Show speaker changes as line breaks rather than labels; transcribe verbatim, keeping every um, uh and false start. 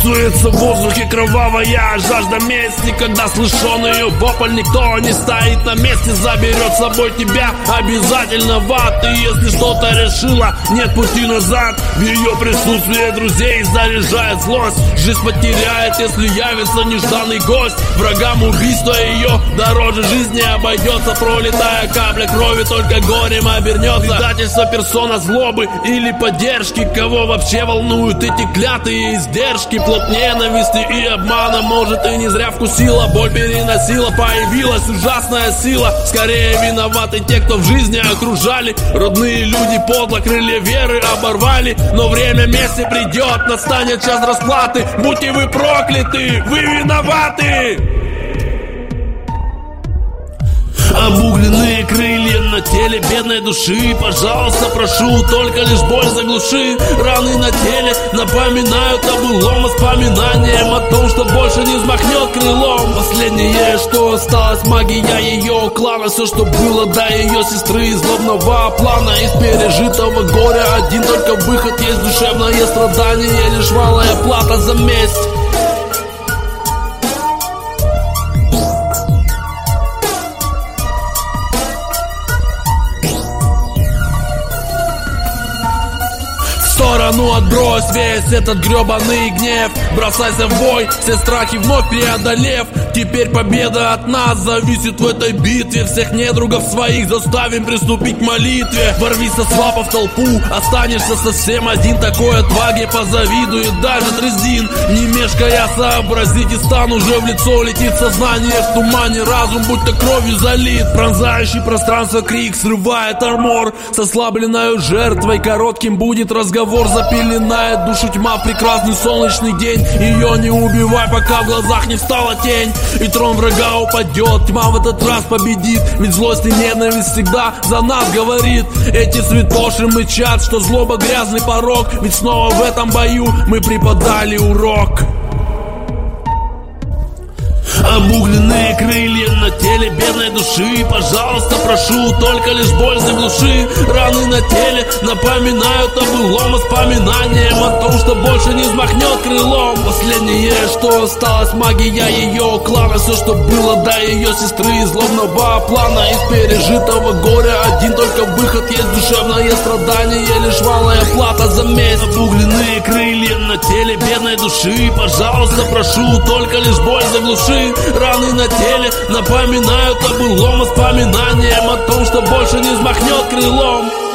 Чувствуется в воздухе кровавая жажда мести, когда слышен ее вопль, никто не стоит на месте. Заберет с собой тебя обязательно в ад. И если что-то решила, нет пути назад. В ее присутствии друзей заряжает злость. Жизнь потеряет, если явится нежданный гость. Врагам убийство ее дороже жизни обойдется. Пролетая капля крови, только горем обернется. Предательство, персона злобы или поддержки. Кого вообще волнуют эти клятые издержки? Плод ненависти и обмана, может, и не зря вкусила. Боль переносила, появилась ужасная сила. Скорее виноваты те, кто в жизни окружали. Родные люди подло крылья веры оборвали. Но время мести придет, настанет час расплаты. Будьте вы прокляты, вы виноваты. Обугленные крылья на теле бедной души. Пожалуйста, прошу, только лишь боль заглуши. Раны на теле напоминают о былом, воспоминанием о том, что больше не взмахнет крылом. Последнее, что осталось, магия ее клана. Все, что было до ее сестры, злобного плана. Из пережитого горя один только выход есть: душевное страдание, лишь малая плата за месть. В сторону отбрось весь этот гребаный гнев. Бросайся в бой, все страхи вновь преодолев. Теперь победа от нас зависит в этой битве. Всех недругов своих заставим приступить к молитве. Ворвись со свапа в толпу, останешься совсем один. Такой отваге позавидует даже Трезин. Не мешкая сообразить, и стан уже в лицо летит. Сознание в тумане, разум будто кровью залит. Пронзающий пространство крик срывает армор. С ослабленной жертвой коротким будет разговор. Запеленает душу тьма в прекрасный солнечный день. Ее не убивай, пока в глазах не встала тень. И трон врага упадет, тьма в этот раз победит. Ведь злость и ненависть всегда за нас говорит. Эти святоши мычат, что злоба грязный порок. Ведь снова в этом бою мы преподали урок. Обугленные крылья на теле бедной души. Пожалуйста, прошу, только лишь боль заглуши. Раны на теле напоминают о былом, воспоминанием о том, что больше не взмахнет крылом. Последнее, что осталось, магия ее клана. Все, что было до ее сестры, злобного плана. Из пережитого горя один только выход есть: душевное страдание, лишь малая плата за месть. Обугленные крылья на теле бедной души. Пожалуйста, прошу, только лишь боль заглуши. Раны на теле напоминают о былом, воспоминанием о том, что больше не взмахнет крылом.